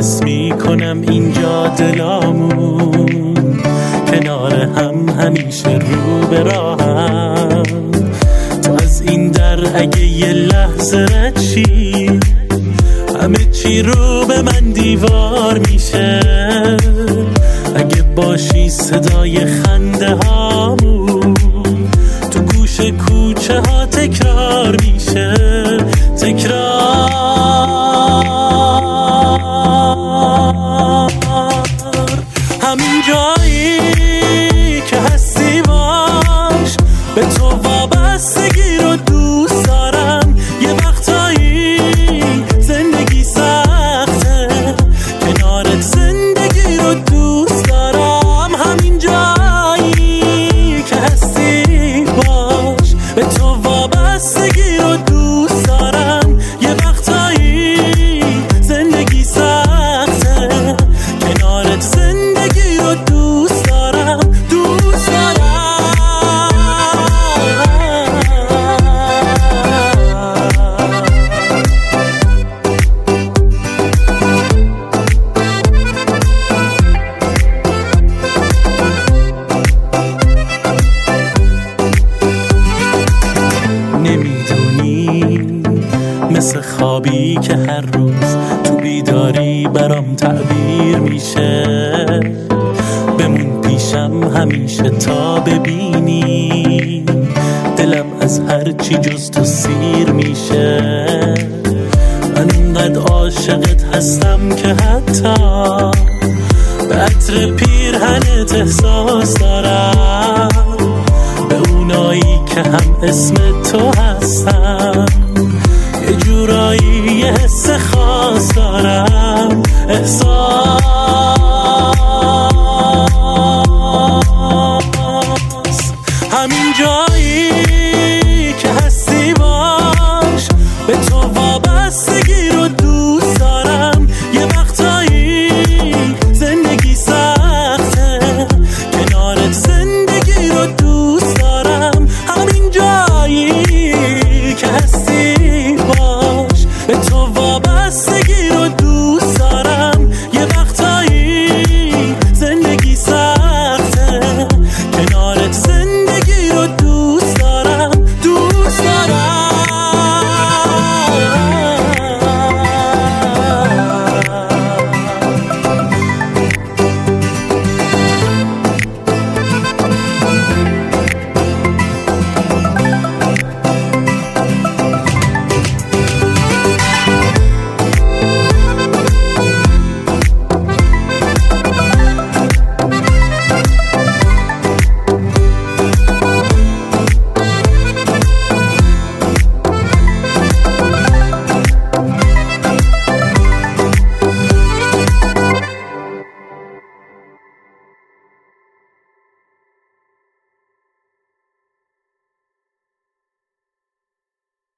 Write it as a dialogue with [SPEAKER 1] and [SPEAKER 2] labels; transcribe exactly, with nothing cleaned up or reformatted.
[SPEAKER 1] حس میکنم اینجا دلامون کنار هم همیشه رو به راهم. تو از این در اگه یه لحظه رد شی همه چی رو به من دیوار میشه. اگه باشی صدای خنده هامون تو گوش کوچه ها تکرار میشه. تکرار همین جایی که هستی باش، به تو وابستگی رو دوست دارم. یه وقتایی زندگی سخته، کنارت زندگی رو دوست دارم. همین جایی که هستی باش، به تو وابستگی رو دوست دارم. یه وقتایی زندگی سخته، کنارت زندگی رو دوست دارم. دوست دارم نمیدونی مثل خوابی که هر روز تو بیداری برام تعبیر میشه. بمون پیشم همیشه تا ببینی دلم از هر چی جز تو سیر میشه. من اینقدر عاشقت هستم که حتی به عطر پیرهنت احساس دارم. به اونایی که هم اسم تو هستن یه جورایی یه حس خاص دارم. احساس